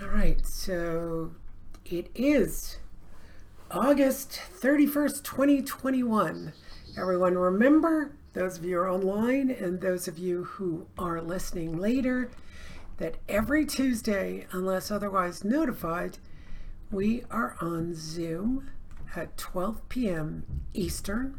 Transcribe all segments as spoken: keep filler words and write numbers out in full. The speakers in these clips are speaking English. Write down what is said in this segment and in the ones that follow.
All right, so it is August thirty-first, twenty twenty-one. Everyone remember, those of you who are online and those of you who are listening later, that every Tuesday, unless otherwise notified, we are on Zoom at twelve p.m. Eastern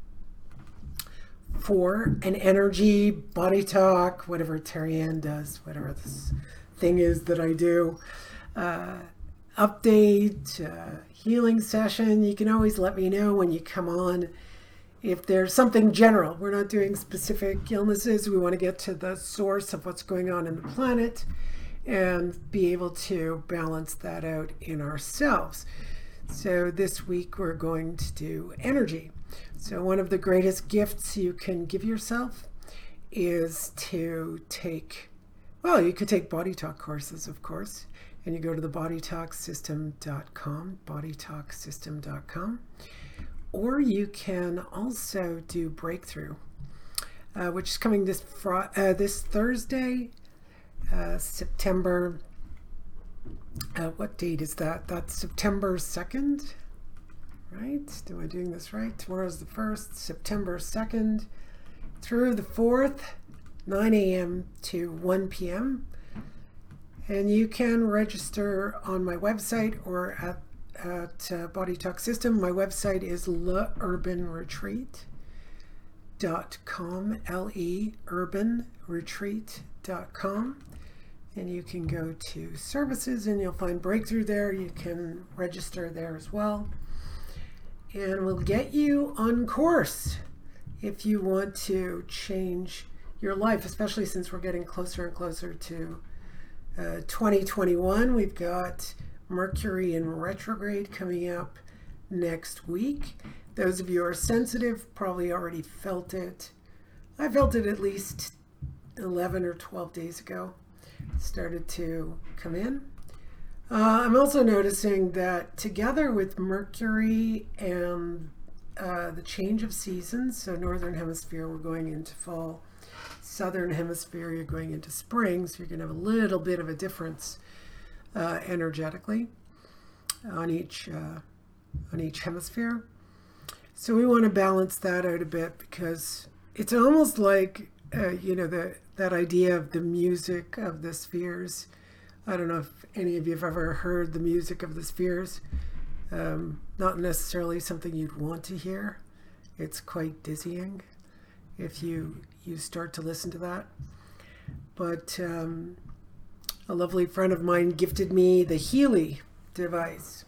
for an energy, body talk, whatever Terry Ann does, whatever this thing is that I do, uh, update, uh, healing session. You can always let me know when you come on if there's something general. We're not doing specific illnesses. We want to get to the source of what's going on in the planet and be able to balance that out in ourselves. So this week we're going to do energy. So one of the greatest gifts you can give yourself is to take, well, you could take body talk courses, of course, and you go to the body talk system dot com, body talk system dot com, or you can also do Breakthrough, uh, which is coming this fr- uh, this Thursday, uh, September, uh, what date is that? That's September second, right? Am I doing this right? Tomorrow's the first, September second through the fourth, nine a.m. to one p.m. And you can register on my website or at, at uh, Body Talk System. My website is le urban retreat dot com, L E urban retreat dot com. And you can go to services and you'll find Breakthrough there. You can register there as well. And we'll get you on course if you want to change your life, especially since we're getting closer and closer to uh, twenty twenty-one. We've got Mercury in retrograde coming up next week. Those of you who are sensitive probably already felt it. I felt it at least eleven or twelve days ago. It started to come in. Uh, I'm also noticing that together with Mercury and uh, the change of seasons, so Northern Hemisphere, we're going into fall. Southern Hemisphere, you're going into spring, so you're going to have a little bit of a difference uh, energetically on each, uh, on each hemisphere. So we want to balance that out a bit because it's almost like, uh, you know, the, that idea of the music of the spheres. I don't know if any of you have ever heard the music of the spheres. Um, not necessarily something you'd want to hear. It's quite dizzying if you you start to listen to that. But um, a lovely friend of mine gifted me the Healy device.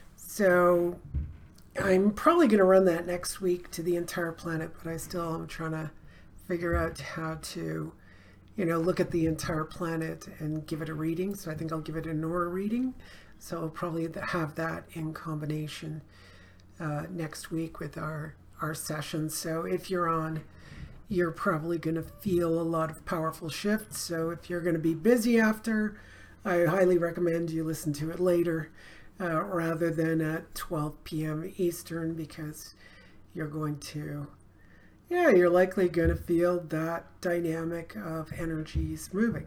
So I'm probably going to run that next week to the entire planet, but I still am trying to figure out how to, you know, look at the entire planet and give it a reading. So I think I'll give it an aura reading. So I'll probably have that in combination uh, next week with our, our sessions. So if you're on, you're probably going to feel a lot of powerful shifts. So if you're going to be busy after, I highly recommend you listen to it later uh, rather than at twelve p.m. Eastern, because you're going to, yeah, you're likely going to feel that dynamic of energies moving.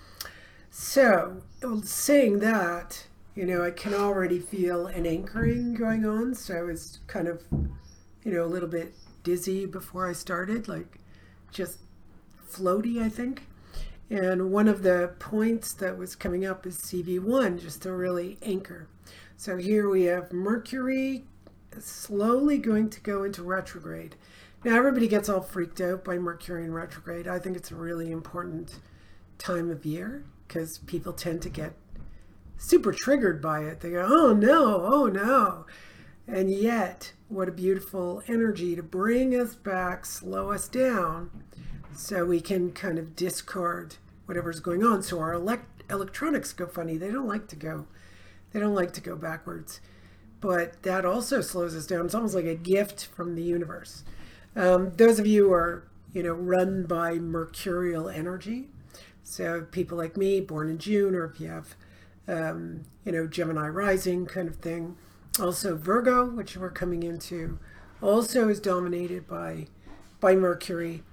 So saying that, you know, I can already feel an anchoring going on. So I was kind of, you know, a little bit dizzy before I started, like just floaty, I think. And one of the points that was coming up is C V one, just to really anchor. So here we have Mercury slowly going to go into retrograde. Now everybody gets all freaked out by Mercury in retrograde. I think it's a really important time of year because people tend to get super triggered by it. They go, oh no, oh no. And yet, what a beautiful energy to bring us back, slow us down, so we can kind of discard whatever's going on. So our elect- electronics go funny. They don't like to go, they don't like to go backwards. But that also slows us down. It's almost like a gift from the universe. Um, those of you who are, you know, run by mercurial energy, so people like me, born in June, or if you have, um, you know, Gemini rising kind of thing. Also Virgo, which we're coming into, also is dominated by by Mercury.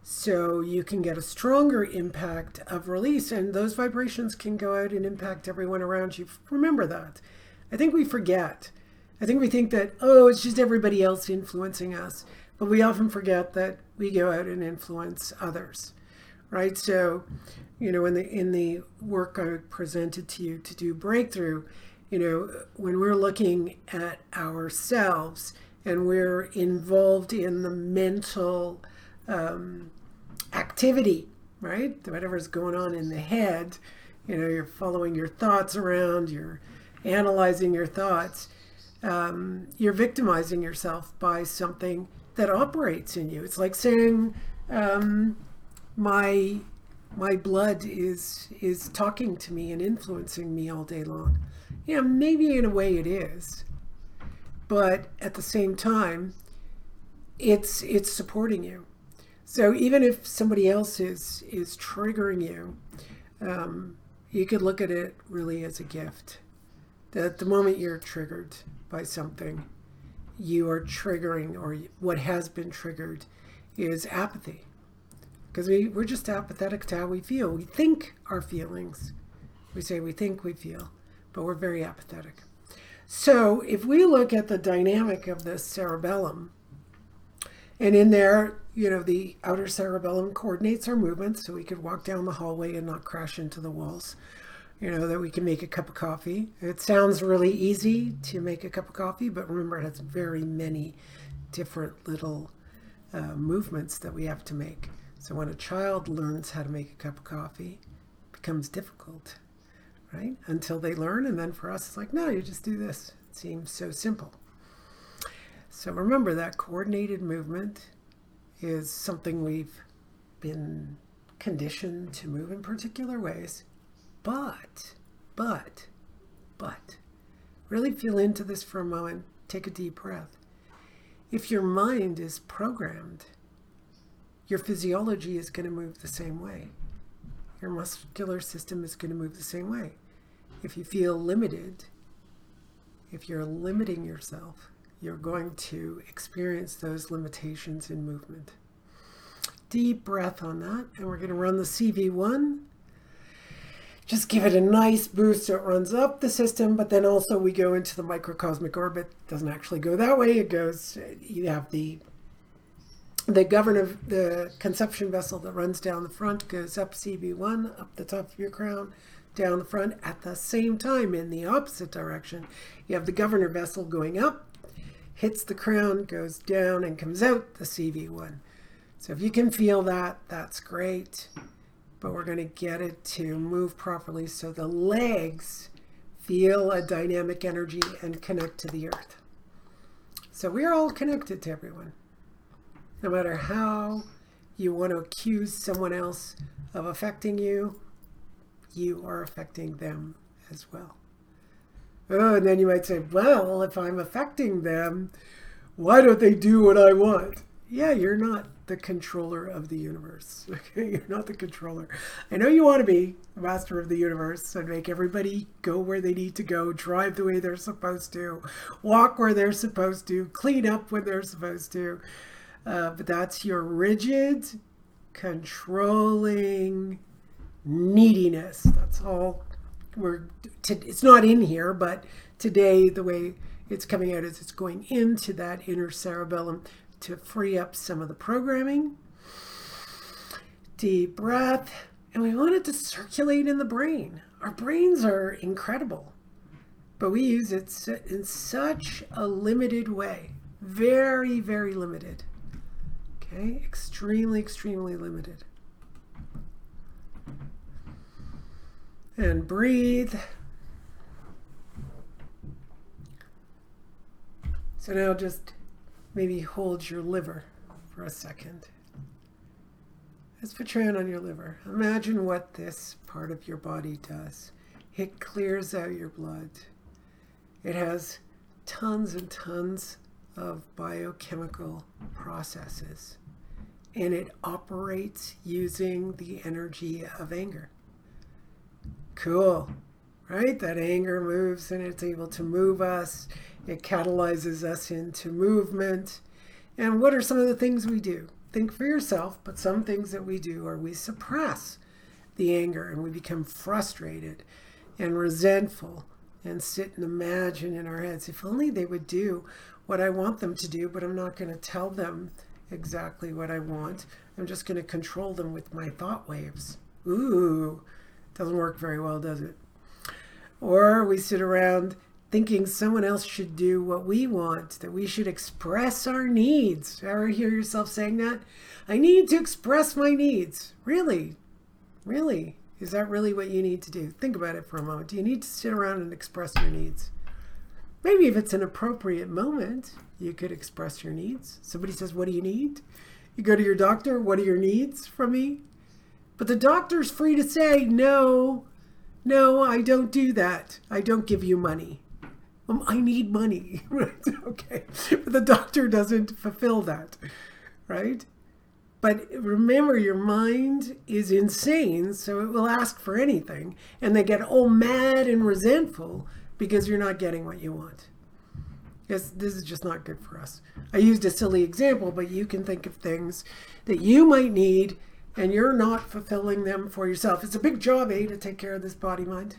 So you can get a stronger impact of release, and those vibrations can go out and impact everyone around you. Remember that. I think we forget. I think we think that, oh, it's just everybody else influencing us. But we often forget that we go out and influence others, right? So, you know, in the in the work I presented to you to do breakthrough, you know, when we're looking at ourselves and we're involved in the mental um, activity, right? Whatever's going on in the head, you know, you're following your thoughts around, you're analyzing your thoughts, um, you're victimizing yourself by something that operates in you. It's like saying, um, my my blood is is talking to me and influencing me all day long. Yeah, maybe in a way it is, but at the same time, it's it's supporting you. So even if somebody else is is triggering you, um, you could look at it really as a gift. That the moment you're triggered by something, you are triggering, or what has been triggered is apathy. Because we, we're just apathetic to how we feel. We think our feelings. We say we think we feel, but we're very apathetic. So if we look at the dynamic of the cerebellum, and in there, you know, the outer cerebellum coordinates our movements, so we could walk down the hallway and not crash into the walls. You know, that we can make a cup of coffee. It sounds really easy to make a cup of coffee, but remember it has very many different little uh, movements that we have to make. So when a child learns how to make a cup of coffee, it becomes difficult, right? Until they learn, and then for us, it's like, no, you just do this. It seems so simple. So remember that coordinated movement is something we've been conditioned to move in particular ways. But, but, but, really feel into this for a moment. Take a deep breath. If your mind is programmed, your physiology is going to move the same way. Your muscular system is going to move the same way. If you feel limited, if you're limiting yourself, you're going to experience those limitations in movement. Deep breath on that, and we're going to run the C V one. Just give it a nice boost so it runs up the system, but then also we go into the microcosmic orbit. It doesn't actually go that way. It goes, you have the the governor, the conception vessel that runs down the front goes up C V one, up the top of your crown, down the front. At the same time, in the opposite direction, you have the governor vessel going up, hits the crown, goes down, and comes out the C V one. So if you can feel that, that's great. But we're going to get it to move properly so the legs feel a dynamic energy and connect to the earth. So we're all connected to everyone. No matter how you want to accuse someone else of affecting you, you are affecting them as well. Oh, and then you might say, well, if I'm affecting them, why don't they do what I want? Yeah, you're not the controller of the universe. Okay, you're not the controller. I know you want to be the master of the universe and make everybody go where they need to go, drive the way they're supposed to, walk where they're supposed to, clean up when they're supposed to. Uh, but that's your rigid, controlling neediness. That's all we're. T- it's not in here, but today the way it's coming out is it's going into that inner cerebellum to free up some of the programming. Deep breath. And we want it to circulate in the brain. Our brains are incredible, but we use it in such a limited way. Very, very limited. Okay, extremely, extremely limited. And breathe. So now just maybe hold your liver for a second. Let's put your hand on your liver. Imagine what this part of your body does. It clears out your blood. It has tons and tons of biochemical processes, and it operates using the energy of anger. Cool, right? That anger moves and it's able to move us. It catalyzes us into movement. And what are some of the things we do? think for yourself, but some things that we do are we suppress the anger and we become frustrated and resentful and sit and imagine in our heads, if only they would do what I want them to do, but I'm not going to tell them exactly what I want. I'm just going to control them with my thought waves. Ooh, doesn't work very well, does it? Or we sit around thinking someone else should do what we want, that we should express our needs. Ever hear yourself saying that? I need to express my needs. Really? Really? Is that really what you need to do? Think about it for a moment. Do you need to sit around and express your needs? Maybe if it's an appropriate moment, you could express your needs. Somebody says, what do you need? You go to your doctor, what are your needs from me? But the doctor's free to say, no, no, I don't do that. I don't give you money. Um, I need money. Okay. But the doctor doesn't fulfill that, right? But remember, your mind is insane, so it will ask for anything. And they get all mad and resentful because you're not getting what you want. Because this is just not good for us. I used a silly example, but you can think of things that you might need and you're not fulfilling them for yourself. It's a big job, eh, to take care of this body mind.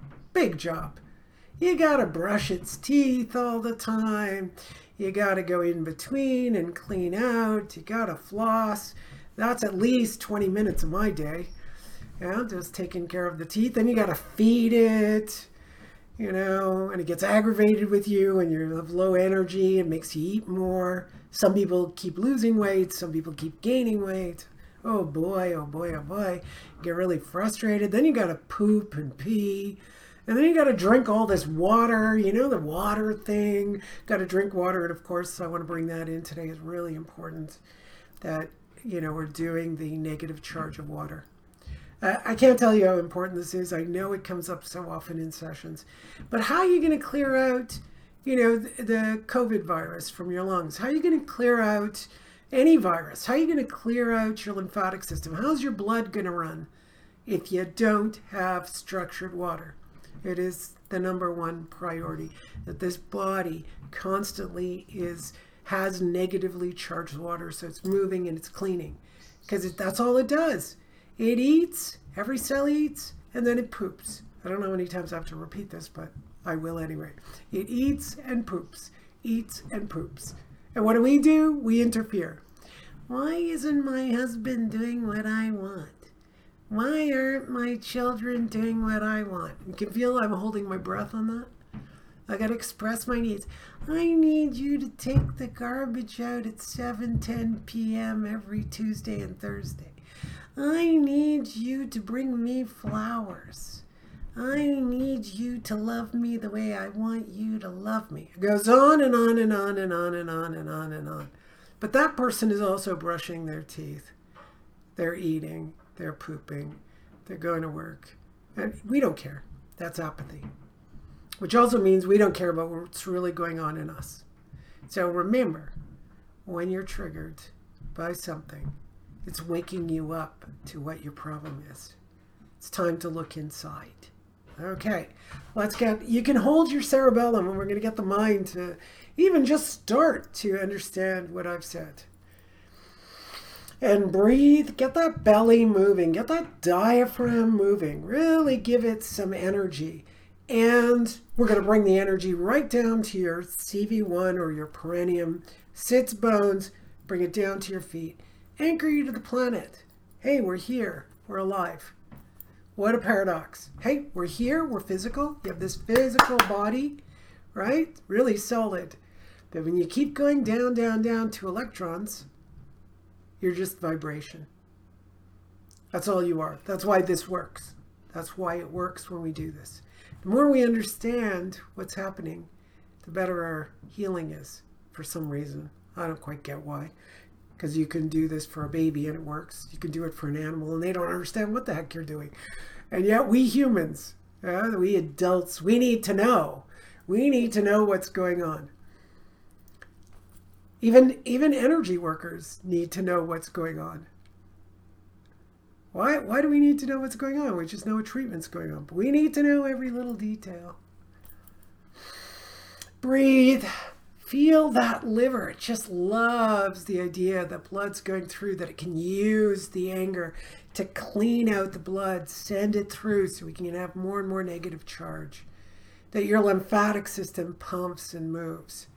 Big job. You gotta brush its teeth all the time. You gotta go in between and clean out. You gotta floss. That's at least twenty minutes of my day. Yeah, just taking care of the teeth. Then you gotta feed it, you know, and it gets aggravated with you and you have low energy and makes you eat more. Some people keep losing weight. Some people keep gaining weight. Oh boy, oh boy, oh boy. You get really frustrated. Then you gotta poop and pee. And then you got to drink all this water, you know, the water thing. Got to drink water. And of course, I want to bring that in today. It's really important that, you know, we're doing the negative charge of water. Uh, I can't tell you how important this is. I know it comes up so often in sessions. But how are you going to clear out, you know, the, the COVID virus from your lungs? How are you going to clear out any virus? How are you going to clear out your lymphatic system? How's your blood going to run if you don't have structured water? It is the number one priority, that this body constantly is has negatively charged water, so it's moving and it's cleaning, because it, that's all it does. It eats, every cell eats, and then it poops. I don't know how many times I have to repeat this, but I will anyway. It eats and poops, eats and poops. And what do we do? We interfere. Why isn't my husband doing what I want? Why aren't my children doing what I want? You can feel I'm holding my breath on that. I got to express my needs. I need you to take the garbage out at seven ten p.m. every Tuesday and Thursday. I need you to bring me flowers. I need you to love me the way I want you to love me. It goes on and on and on and on and on and on and on. But that person is also brushing their teeth. They're eating. They're pooping. They're going to work. And we don't care. That's apathy. Which also means we don't care about what's really going on in us. So remember, when you're triggered by something, it's waking you up to what your problem is. It's time to look inside. Okay, let's get, you can hold your cerebellum and we're going to get the mind to even just start to understand what I've said. And breathe, get that belly moving, get that diaphragm moving, really give it some energy. And we're going to bring the energy right down to your C V one or your perineum, sits bones, bring it down to your feet, anchor you to the planet. Hey, we're here, we're alive. What a paradox. Hey, we're here, we're physical, you have this physical body, right? Really solid. But when you keep going down, down, down to electrons, you're just vibration. That's all you are. That's why this works. That's why it works when we do this. The more we understand what's happening, the better our healing is for some reason. I don't quite get why. Because you can do this for a baby and it works. You can do it for an animal and they don't understand what the heck you're doing. And yet we humans, uh, we adults, we need to know. We need to know what's going on. Even even energy workers need to know what's going on. Why why do we need to know what's going on? We just know a treatment's going on. But we need to know every little detail. Breathe. Feel that liver. It just loves the idea that blood's going through, that it can use the anger to clean out the blood, send it through so we can have more and more negative charge. That your lymphatic system pumps and moves.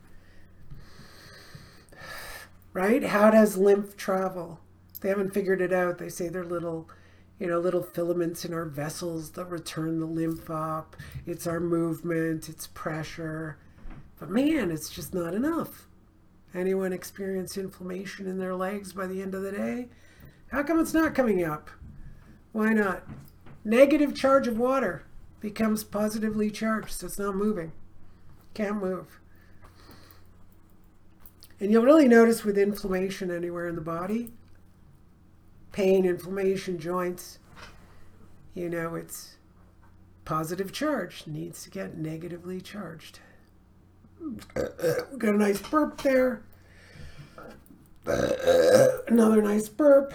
Right? How does lymph travel? They haven't figured it out. They say they're little, you know, little filaments in our vessels that return the lymph up. It's our movement, it's pressure. But man, it's just not enough. Anyone experience inflammation in their legs by the end of the day? How come it's not coming up? Why not? Negative charge of water becomes positively charged, so it's not moving. Can't move. And you'll really notice with inflammation anywhere in the body, pain, inflammation, joints, you know, it's positive charge needs to get negatively charged. We got a nice burp there. Another nice burp.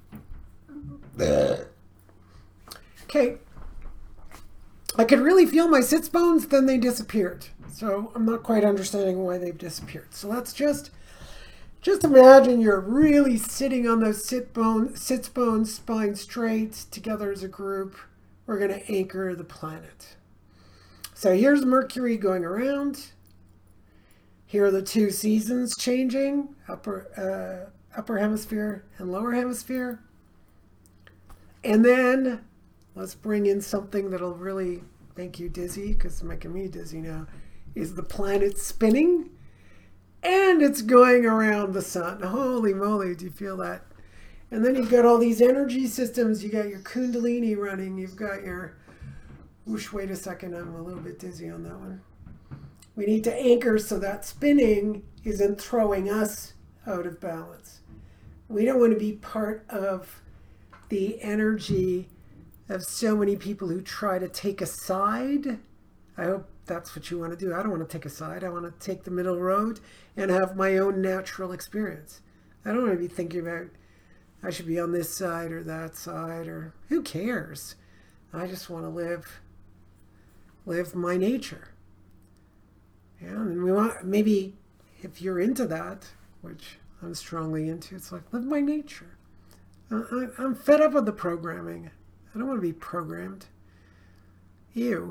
Okay. I could really feel my sits bones, then they disappeared. So I'm not quite understanding why they've disappeared. So let's just just imagine you're really sitting on those sit bone, sits bones, spine straight, together as a group. We're going to anchor the planet. So here's Mercury going around. Here are the two seasons changing, upper uh, upper hemisphere and lower hemisphere. And then let's bring in something that'll really make you dizzy, because it's making me dizzy now, is the planet spinning and it's going around the sun. Holy moly, do you feel that? And then you've got all these energy systems. You got your Kundalini running. You've got your, whoosh, wait a second, I'm a little bit dizzy on that one. We need to anchor so that spinning isn't throwing us out of balance. We don't want to be part of the energy of so many people who try to take a side. I hope that's what you want to do. I don't want to take a side. I want to take the middle road and have my own natural experience. I don't want to be thinking about I should be on this side or that side, or who cares? I just want to live, live my nature. Yeah, and we want, maybe if you're into that, which I'm strongly into, it's like, live my nature. I, I'm fed up with the programming. I don't want to be programmed. Ew.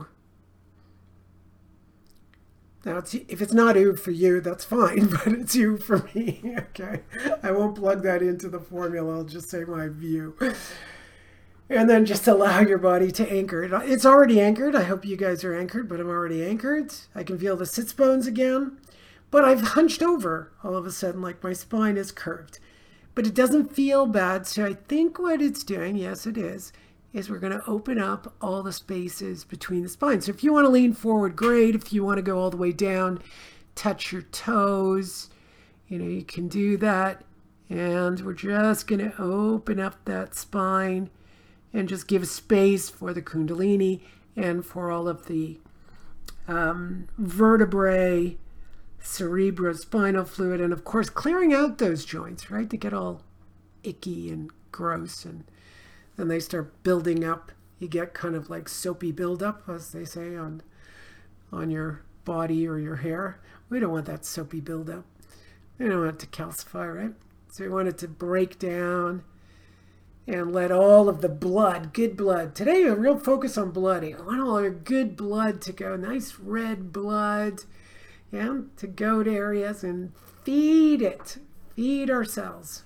Now, it's, if it's not ew for you, that's fine, but it's ew for me, okay? I won't plug that into the formula. I'll just say my view. And then just allow your body to anchor it. It's already anchored. I hope you guys are anchored, but I'm already anchored. I can feel the sits bones again. But I've hunched over all of a sudden, like my spine is curved. But it doesn't feel bad. So I think what it's doing, yes it is, is we're going to open up all the spaces between the spines. So if you want to lean forward, great. If you want to go all the way down, touch your toes, you know, you can do that. And we're just going to open up that spine and just give space for the Kundalini and for all of the um, vertebrae, cerebrospinal fluid, and of course clearing out those joints, right? They get all icky and gross, and then they start building up. You get kind of like soapy buildup, as they say, on on your body or your hair. We don't want that soapy buildup. We don't want it to calcify, right? So we want it to break down and let all of the blood, good blood. Today, a real focus on blood. I want all our good blood to go, nice red blood, yeah, to go to areas and feed it, feed our cells.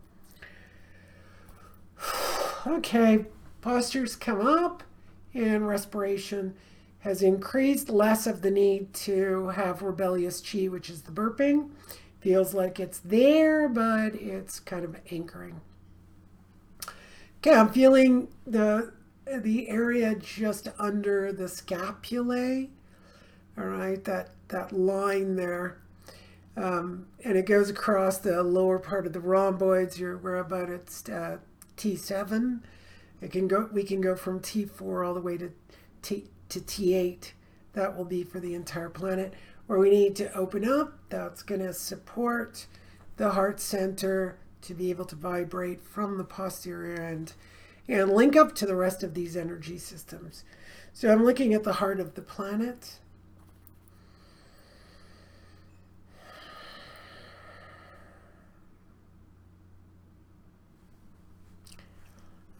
Okay, postures come up and respiration has increased, less of the need to have rebellious chi, which is the burping. Feels like it's there, but it's kind of anchoring. Okay, I'm feeling the the area just under the scapulae. All right, that, that line there. Um, and it goes across the lower part of the rhomboids. You're, we're about at uh, T seven. It can go. We can go from T four all the way to T, to T eight. That will be for the entire planet. Where we need to open up, that's going to support the heart center to be able to vibrate from the posterior end and link up to the rest of these energy systems. So I'm looking at the heart of the planet.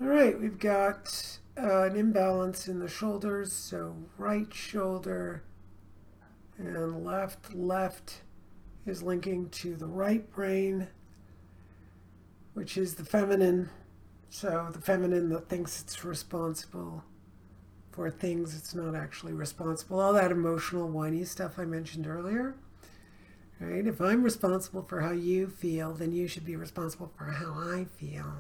All right, we've got uh, an imbalance in the shoulders, so right shoulder and left, left is linking to the right brain, which is the feminine. So the feminine that thinks it's responsible for things it's not actually responsible. All that emotional, whiny stuff I mentioned earlier. Right? If I'm responsible for how you feel, then you should be responsible for how I feel.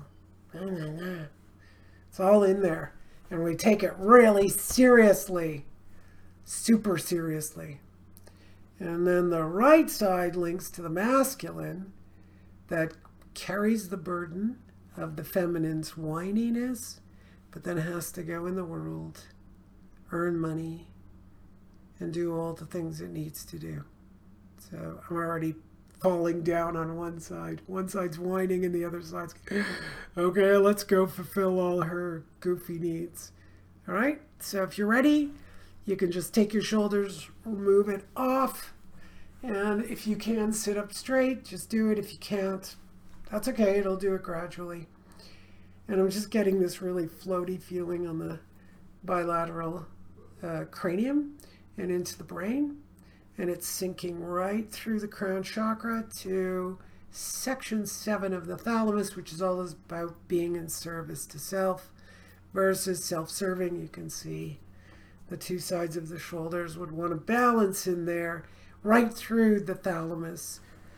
It's all in there. And we take it really seriously. Super seriously. And then the right side links to the masculine that carries the burden of the feminine's whininess, but then has to go in the world, earn money, and do all the things it needs to do. So I'm already falling down on one side. One side's whining and the other side's, okay, let's go fulfill all her goofy needs. All right, so if you're ready, you can just take your shoulders, move it off, and if you can sit up straight, just do it. If you can't, that's okay, it'll do it gradually. And I'm just getting this really floaty feeling on the bilateral uh, cranium and into the brain. And it's sinking right through the crown chakra to section seven of the thalamus, which is all about being in service to self versus self-serving. You can see the two sides of the shoulders would want to balance in there right through the thalamus.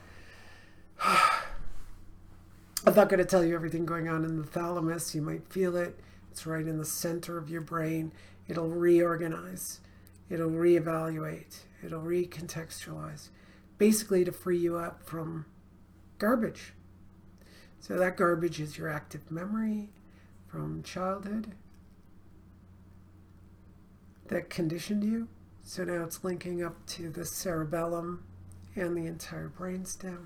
I'm not going to tell you everything going on in the thalamus. You might feel it. It's right in the center of your brain. It'll reorganize. It'll reevaluate. It'll recontextualize. Basically to free you up from garbage. So that garbage is your active memory from childhood that conditioned you. So now it's linking up to the cerebellum and the entire brainstem.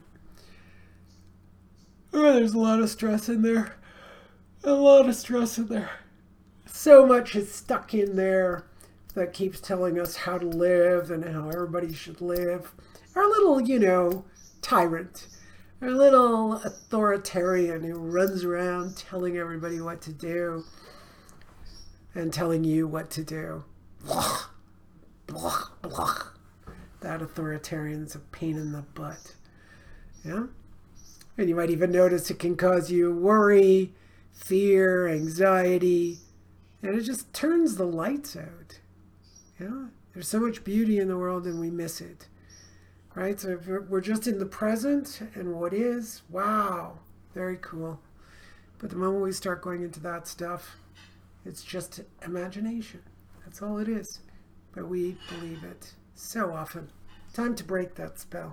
Oh, there's a lot of stress in there. A lot of stress in there. So much is stuck in there that keeps telling us how to live and how everybody should live. Our little, you know, tyrant. Our little authoritarian who runs around telling everybody what to do and telling you what to do. Blah, blah, blah. That authoritarian's a pain in the butt. Yeah? And you might even notice it can cause you worry, fear, anxiety, and it just turns the lights out. Yeah? There's so much beauty in the world and we miss it. Right? So if we're just in the present and what is, wow, very cool. But the moment we start going into that stuff, it's just imagination. That's all it is. But we believe it so often. Time to break that spell.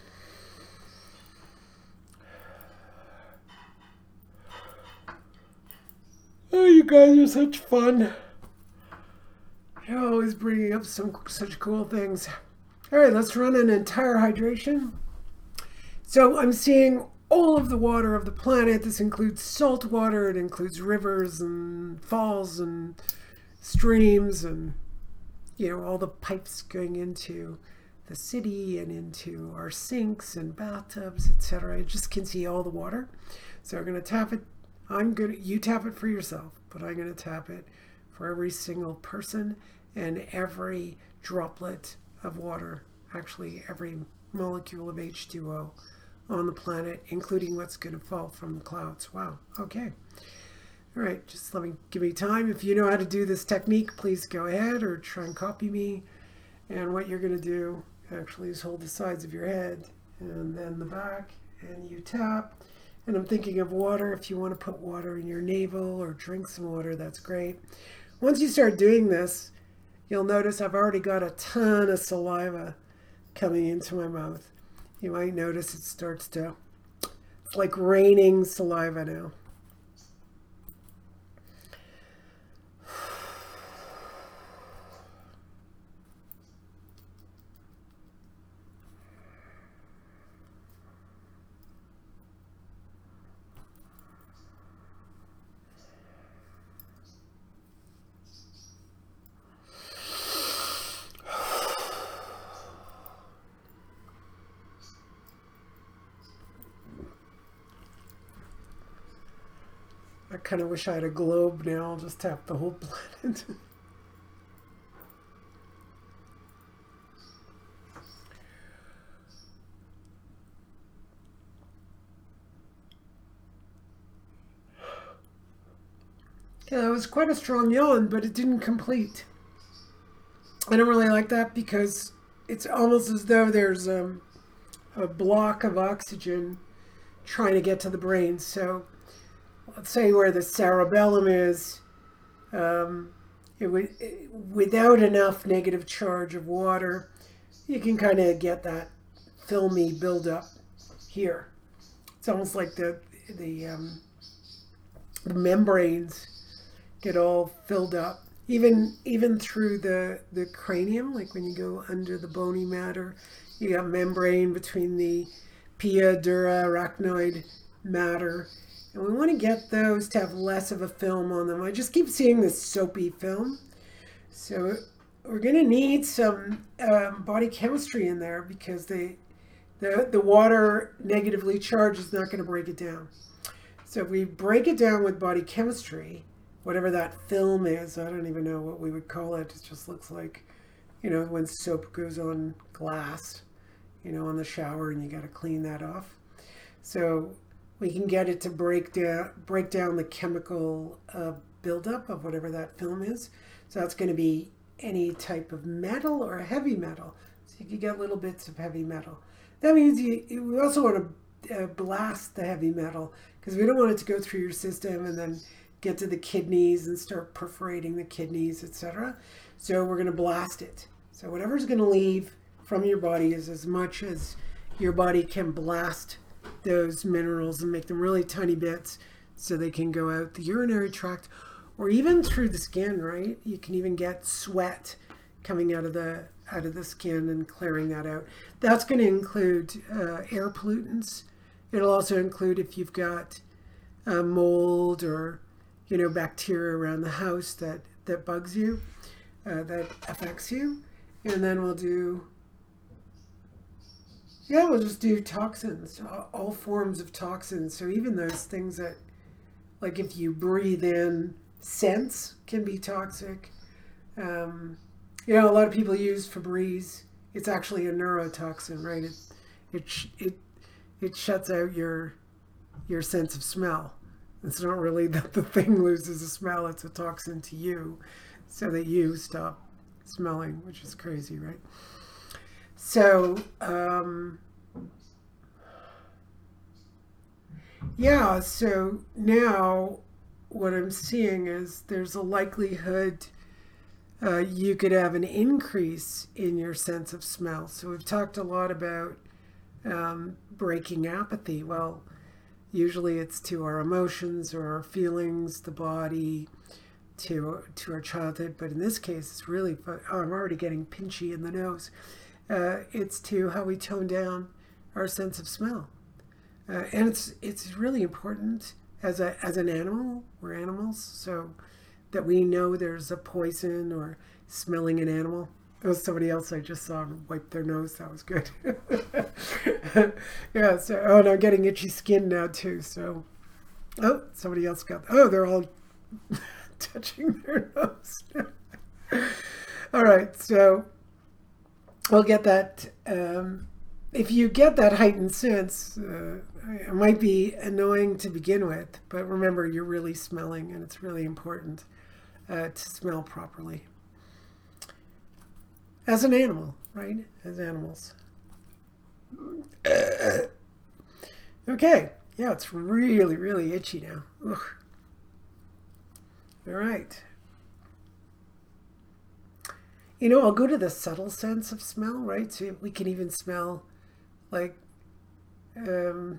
Oh, you guys are such fun. You're always bringing up some such cool things. All right, let's run an entire hydration. So I'm seeing all of the water of the planet. This includes salt water. It includes rivers and falls and streams and, you know, all the pipes going into the city and into our sinks and bathtubs, et cetera. I just can see all the water. So we're going to tap it. I'm going to, you tap it for yourself, but I'm going to tap it for every single person and every droplet of water, actually every molecule of H two O on the planet, including what's going to fall from the clouds. Wow. Okay. All right. Just let me give me time. If you know how to do this technique, please go ahead or try and copy me. And what you're going to do actually is hold the sides of your head and then the back, and you tap. And I'm thinking of water. If you want to put water in your navel or drink some water, that's great. Once you start doing this, you'll notice I've already got a ton of saliva coming into my mouth. You might notice it starts to, it's like raining saliva now. kind of wish I had a globe now. I'll just tap the whole planet. Yeah, it was quite a strong yawn, but it didn't complete. I don't really like that because it's almost as though there's um, a block of oxygen trying to get to the brain. So let's say where the cerebellum is, um, it would, it, without enough negative charge of water, you can kind of get that filmy buildup here. It's almost like the the, um, the membranes get all filled up, even even through the the cranium. Like when you go under the bony matter, you got membrane between the pia, dura, arachnoid matter, and we want to get those to have less of a film on them. I just keep seeing this soapy film, so we're going to need some um, body chemistry in there because they the the water negatively charged is not going to break it down. So if we break it down with body chemistry, whatever that film is, I don't even know what we would call it. It just looks like, you know, when soap goes on glass, you know, on the shower, and you got to clean that off. So we can get it to break down, break down the chemical uh, buildup of whatever that film is. So that's going to be any type of metal or heavy metal. So you can get little bits of heavy metal. That means you, you we also want to uh, blast the heavy metal because we don't want it to go through your system and then get to the kidneys and start perforating the kidneys, et cetera. So we're going to blast it. So whatever's going to leave from your body is as much as your body can blast those minerals and make them really tiny bits so they can go out the urinary tract or even through the skin, right? You can even get sweat coming out of the out of the skin and clearing that out. That's going to include uh, air pollutants. It'll also include if you've got uh, mold or you know, bacteria around the house that, that bugs you, uh, that affects you. And then we'll do, yeah, we'll just do toxins, all, all forms of toxins. So even those things that, like if you breathe in scents can be toxic. Um, you know, a lot of people use Febreze. It's actually a neurotoxin, right? It, it, it, it shuts out your, your sense of smell. It's not really that the thing loses a smell, it's a toxin to you so that you stop smelling, which is crazy, right? So, um, yeah, so now what I'm seeing is there's a likelihood uh, you could have an increase in your sense of smell. So we've talked a lot about um, breaking apathy. Well, usually it's to our emotions or our feelings, the body, to to our childhood. But in this case, it's really, oh, I'm already getting pinchy in the nose. Uh, it's to how we tone down our sense of smell. Uh, and it's it's really important as a as an animal, we're animals, so that we know there's a poison or smelling an animal. It was somebody else I just saw wipe their nose. That was good. Yeah, so, oh, and I'm getting itchy skin now too. So, oh, somebody else got, oh, they're all touching their nose. All right, so we'll get that. Um, if you get that heightened sense, uh, it might be annoying to begin with, but remember, you're really smelling, and it's really important uh, to smell properly. As an animal, right? As animals. Okay. Yeah, it's really, really itchy now. Ugh. All right. You know, I'll go to the subtle sense of smell, right? So we can even smell like, um,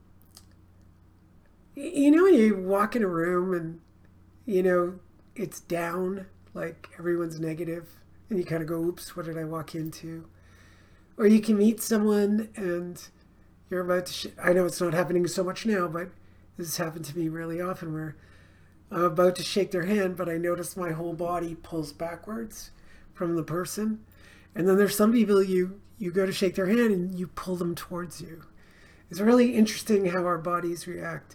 you know, when you walk in a room and, you know, it's down, like everyone's negative. And you kind of go, oops, what did I walk into? Or you can meet someone and you're about to, sh- I know it's not happening so much now, but this has happened to me really often where I'm about to shake their hand, but I notice my whole body pulls backwards from the person. And then there's some people you, you go to shake their hand and you pull them towards you. It's really interesting how our bodies react.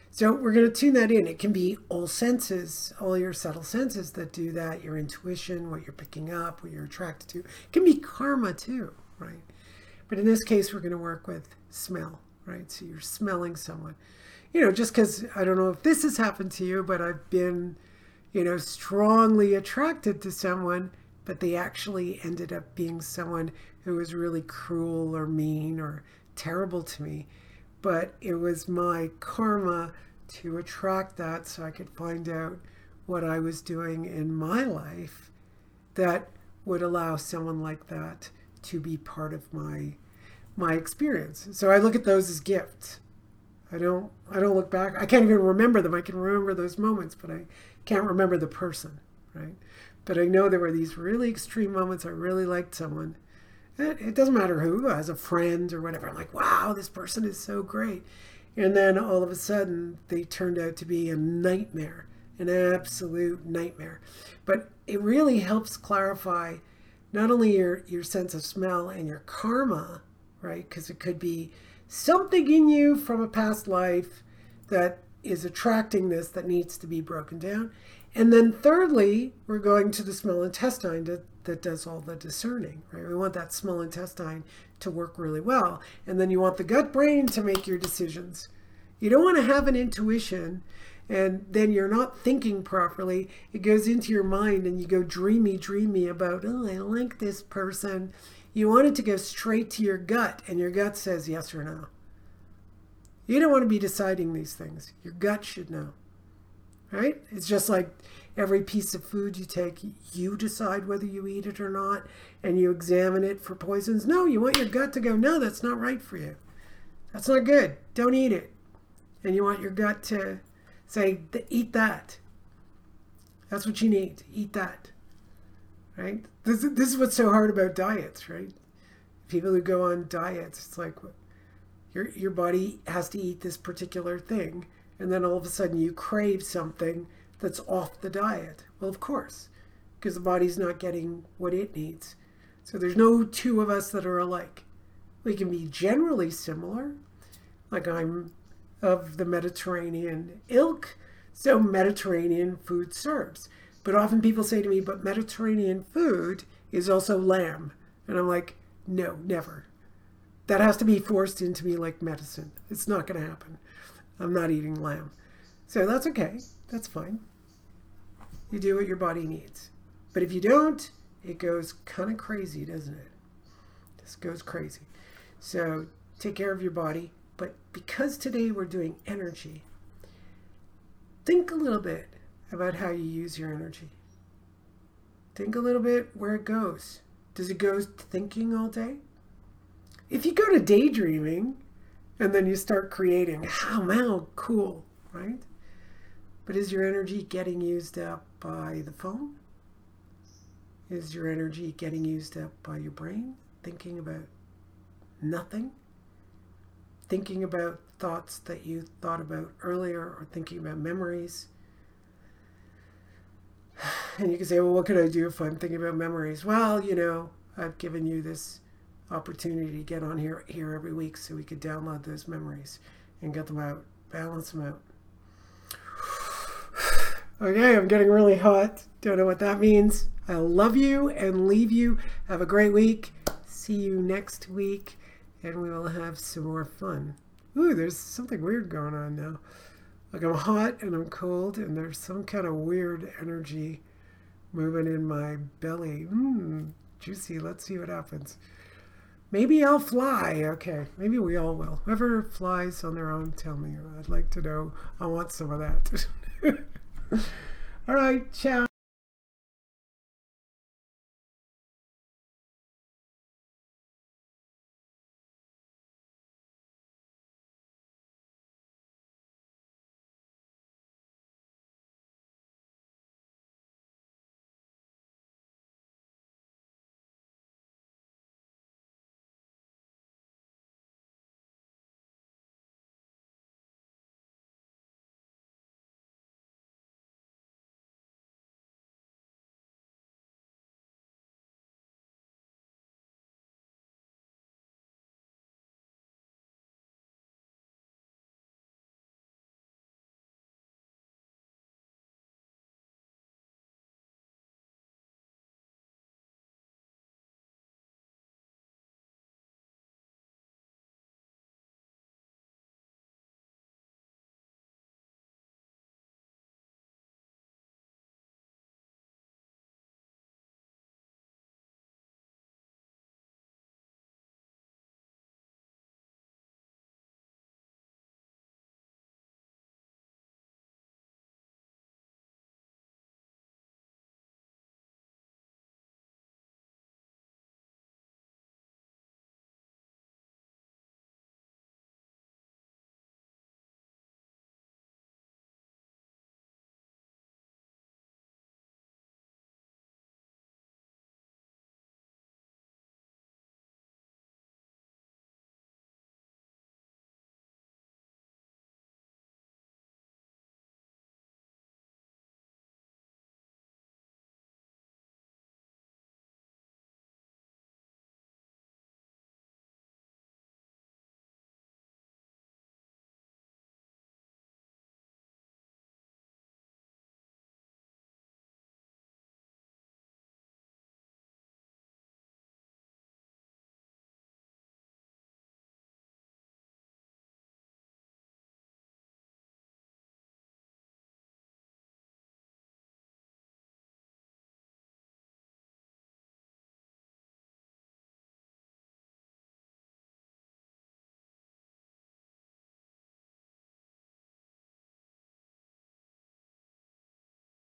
So we're going to tune that in. It can be all senses, all your subtle senses that do that, your intuition, what you're picking up, what you're attracted to. It can be karma too, right? But in this case, we're going to work with smell, right? So you're smelling someone. You know, just because, I don't know if this has happened to you, but I've been, you know, strongly attracted to someone, but they actually ended up being someone who was really cruel or mean or terrible to me. But it was my karma to attract that so I could find out what I was doing in my life that would allow someone like that to be part of my my experience. So I look at those as gifts. I don't I don't look back. I can't even remember them. I can remember those moments, but I can't remember the person, right? But I know there were these really extreme moments. I really liked someone. It, it doesn't matter who, as a friend or whatever. I'm like, wow, this person is so great. And then all of a sudden, they turned out to be a nightmare, an absolute nightmare. But it really helps clarify not only your, your sense of smell and your karma, right? Because it could be something in you from a past life that is attracting this that needs to be broken down. And then thirdly, we're going to the small intestine to, that does all the discerning, right? We want that small intestine to work really well. And then you want the gut brain to make your decisions. You don't want to have an intuition and then you're not thinking properly. It goes into your mind and you go dreamy, dreamy about, oh, I like this person. You want it to go straight to your gut and your gut says yes or no. You don't want to be deciding these things. Your gut should know. Right? It's just like every piece of food you take, you decide whether you eat it or not, and you examine it for poisons. No, you want your gut to go, no, that's not right for you. That's not good. Don't eat it. And you want your gut to say, eat that. That's what you need. Eat that. Right? This, this is what's so hard about diets, right? People who go on diets, it's like your your body has to eat this particular thing. And then all of a sudden you crave something that's off the diet. Well, of course, because the body's not getting what it needs. So there's no two of us that are alike. We can be generally similar. Like I'm of the Mediterranean ilk, so Mediterranean food serves. But often people say to me, but Mediterranean food is also lamb. And I'm like, no, never. That has to be forced into me like medicine. It's not going to happen. I'm not eating lamb. So that's okay. That's fine. You do what your body needs. But if you don't, it goes kind of crazy, doesn't it? It just goes crazy. So take care of your body. But because today we're doing energy, think a little bit about how you use your energy. Think a little bit where it goes. Does it go to thinking all day? If you go to daydreaming, and then you start creating, how, wow, cool, right? But is your energy getting used up by the phone? Is your energy getting used up by your brain? Thinking about nothing? Thinking about thoughts that you thought about earlier or thinking about memories? And you can say, well, what could I do if I'm thinking about memories? Well, you know, I've given you this opportunity to get on here here every week so we could download those memories and get them out, balance them out. Okay, I'm getting really hot. Don't know what that means. I love you and leave you. Have a great week. See you next week and we will have some more fun. Ooh, there's something weird going on now. Like I'm hot and I'm cold and there's some kind of weird energy moving in my belly. Mmm, juicy. Let's see what happens. Maybe I'll fly. Okay, maybe we all will. Whoever flies on their own, tell me. I'd like to know. I want some of that. All right, ciao.